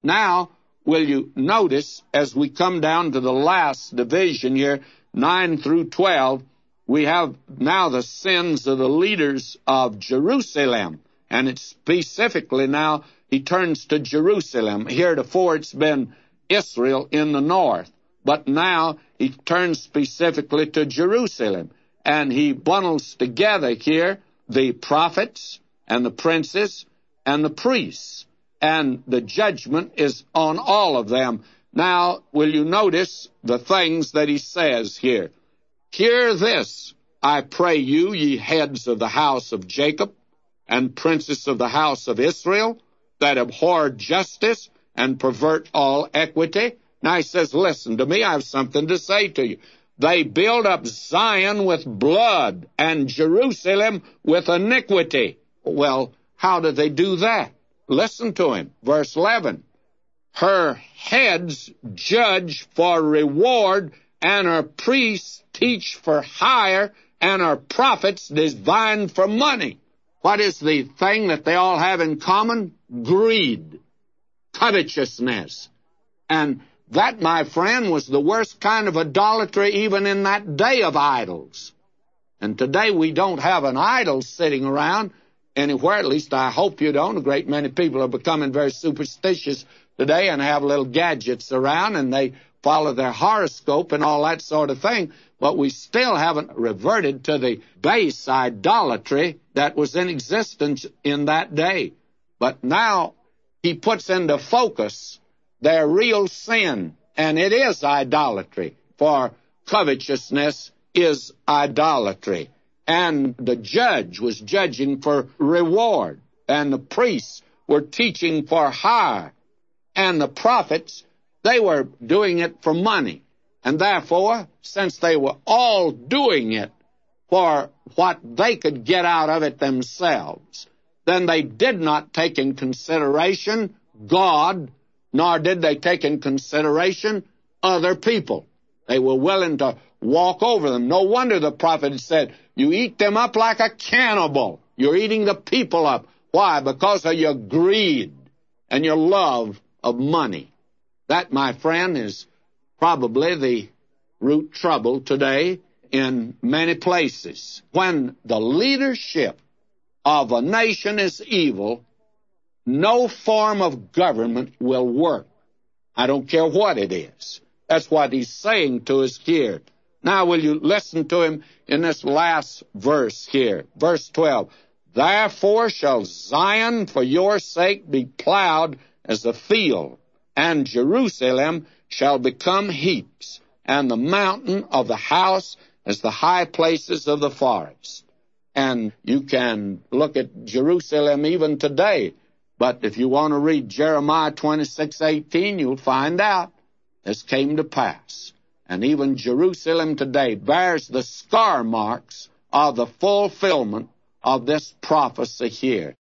Now, will you notice, as we come down to the last division here, 9 through 12, we have now the sins of the leaders of Jerusalem. And it's specifically now, he turns to Jerusalem. Heretofore, it's been Israel in the north. But now, he turns specifically to Jerusalem. And he bundles together here the prophets and the princes and the priests. And the judgment is on all of them. Now, will you notice the things that he says here? Hear this, I pray you, ye heads of the house of Jacob, and princes of the house of Israel, that abhor justice and pervert all equity. Now he says, listen to me, I have something to say to you. They build up Zion with blood and Jerusalem with iniquity. Well, how do they do that? Listen to him. Verse 11. Her heads judge for reward, and her priests teach for hire, and her prophets divine for money. What is the thing that they all have in common? Greed, covetousness. And that, my friend, was the worst kind of idolatry even in that day of idols. And today we don't have an idol sitting around anywhere, at least I hope you don't. A great many people are becoming very superstitious today and have little gadgets around, and they follow their horoscope and all that sort of thing. But we still haven't reverted to the base idolatry that was in existence in that day. But now he puts into focus their real sin, and it is idolatry, for covetousness is idolatry. And the judge was judging for reward, and the priests were teaching for hire, and the prophets, they were doing it for money. And therefore, since they were all doing it for what they could get out of it themselves, then they did not take in consideration God, nor did they take in consideration other people. They were willing to walk over them. No wonder the prophet said, you eat them up like a cannibal. You're eating the people up. Why? Because of your greed and your love of money. That, my friend, is probably the root trouble today in many places. When the leadership of a nation is evil, no form of government will work. I don't care what it is. That's what he's saying to us here. Now, will you listen to him in this last verse here? Verse 12. Therefore shall Zion for your sake be plowed as a field, and Jerusalem shall become heaps, and the mountain of the house as the high places of the forest. And you can look at Jerusalem even today. But if you want to read Jeremiah 26:18, you'll find out this came to pass. And even Jerusalem today bears the scar marks of the fulfillment of this prophecy here.